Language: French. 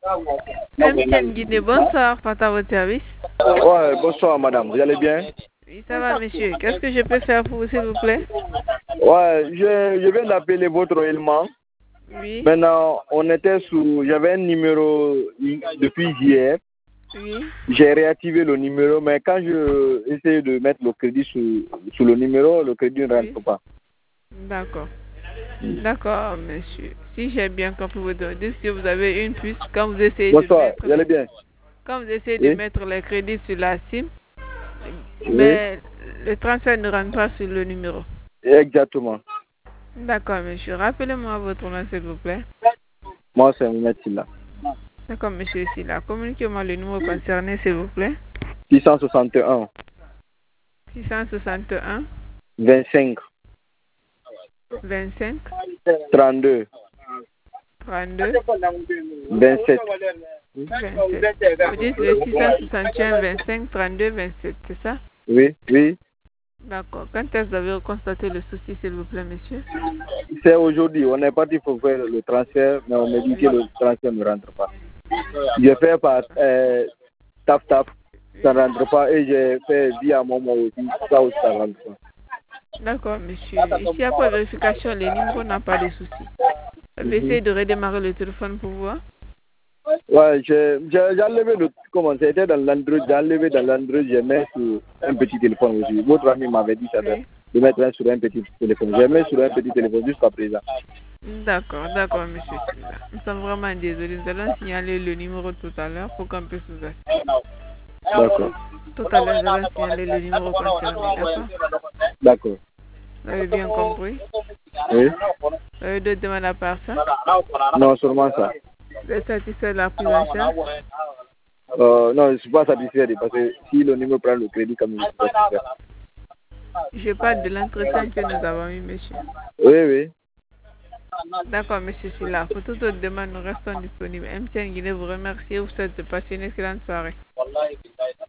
MTN Guinée, bonsoir, Fata votre service. Ouais, bonsoir madame, vous allez bien? Oui, ça va monsieur. Qu'est-ce que je peux faire pour vous s'il vous plaît? Ouais, je viens d'appeler votre élément. Oui. Maintenant, j'avais un numéro depuis hier. Oui. J'ai réactivé le numéro, mais quand je essaie de mettre le crédit sur le numéro, le crédit ne rentre pas. D'accord. D'accord, monsieur. Si j'ai bien compris votre demande, si vous avez une puce, quand vous essayez Bonsoir, vous allez bien? quand vous essayez Oui. de mettre les crédits sur la SIM, Oui. mais le transfert ne rentre pas sur le numéro. Exactement. D'accord, monsieur. Rappelez-moi votre nom, s'il vous plaît. Moi, c'est Mounet Silla. D'accord, monsieur Silla. Communiquez-moi le numéro concerné, s'il vous plaît. 661 661 25 25 32 32 27. 27. Vous dites le 661 25 32 27, c'est ça? Oui, oui. D'accord. Quand est-ce que vous avez constaté le souci, s'il vous plaît, monsieur? C'est aujourd'hui. On est parti pour faire le transfert, mais on me dit que le transfert ne rentre pas. J'ai fait par tap, ça ne rentre pas, et j'ai fait via Momo aussi, ça aussi ça ne rentre pas. D'accord, monsieur. Ici, après vérification, les numéros n'ont pas de soucis. Vous essayez de redémarrer le téléphone pour voir? Ouais, j'ai enlevé comment c'était dans l'Android, j'ai enlevé dans l'Android, j'ai mis sur un petit téléphone aussi. Votre ami m'avait dit ça de mettre sur un petit téléphone. J'ai mis sur un petit téléphone jusqu'à présent. D'accord, monsieur Silla. Nous sommes vraiment désolés. Nous allons signaler le numéro tout à l'heure pour qu'on puisse vous assister. D'accord. Tout à l'heure, nous allons signaler le numéro concerné, d'accord? D'accord. Vous avez bien compris? Oui. Vous avez d'autres demandes à part ça? Non, seulement ça. Vous êtes satisfait de la prise en charge? Non, je ne suis pas satisfait parce que si le numéro prend le crédit, comme je suis satisfait. Je parle de l'entretien que nous avons eu, monsieur. Oui, oui. D'accord, monsieur Silla. Pour toute autre demande, nous restons disponibles. MTN Guinée vous remercie et vous souhaite de passer une excellente soirée.